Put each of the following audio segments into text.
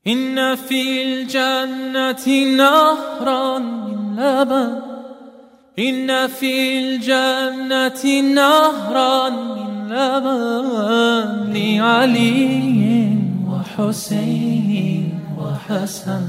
إن في الجنة نهرا من لبن، إن في الجنة نهرا من لبن لعلي وحسين وحسن،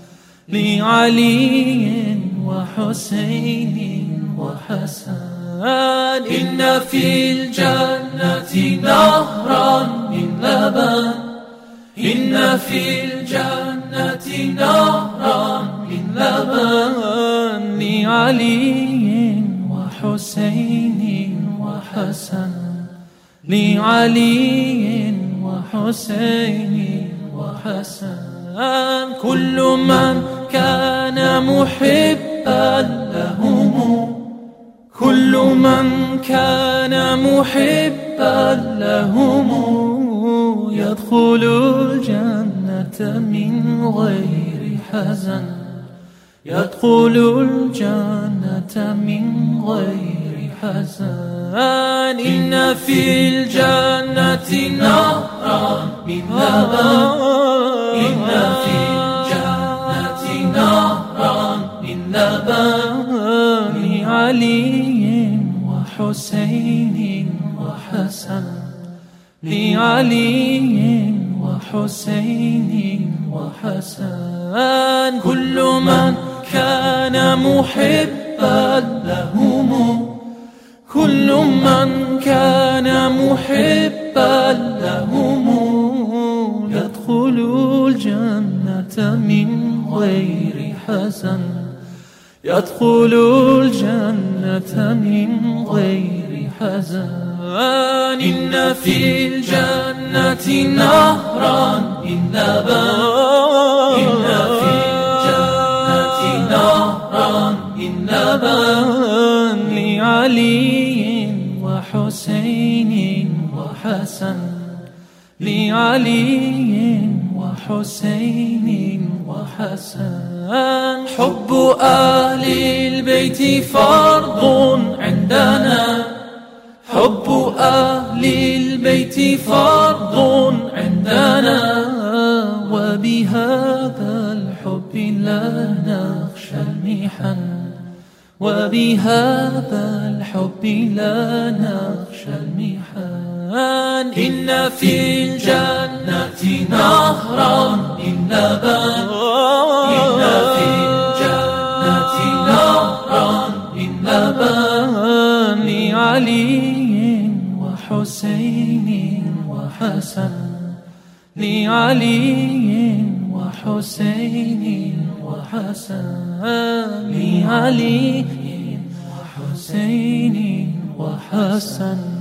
لعلي وحسين وحسن. إن في الجنة نهرا من لبن، إن في الجنة نهرا من لبن لعلي وحسين وحسن، لعلي وحسين وحسن. كل من كان محبا لهم، كل من كان محبا لهم يدخل الجنة من غير حزن، يدخل الجنة من غير حزن. إن في الجنة نهرا من لبن، إن في الجنة نهرا من لبن لعلي وحسين وحسن، لعلي وحسين وحسن. كل من كان محبا لهم، كل من كان محبا لهم يدخل الجنة من غير حزن، يدخل الجنة من غير حزن. إن في الجنة نهرا من لبن، إن في الجنة نهرا من لبن لعلي وحسين وحسن، لعلي وحسين وحسن. حب أهل البيت فرض عندنا، حب أهل البيت فرض عندنا، وبهذا الحب لا نخشى المحن، وبهذا الحب لا نخشى المحن. إن في الجنة نهرا من لبن، إن في الجنة نهرا من لبن لعلي وحسين وحسن، لعلي وحسين وحسن، لعلي وحسين وحسن.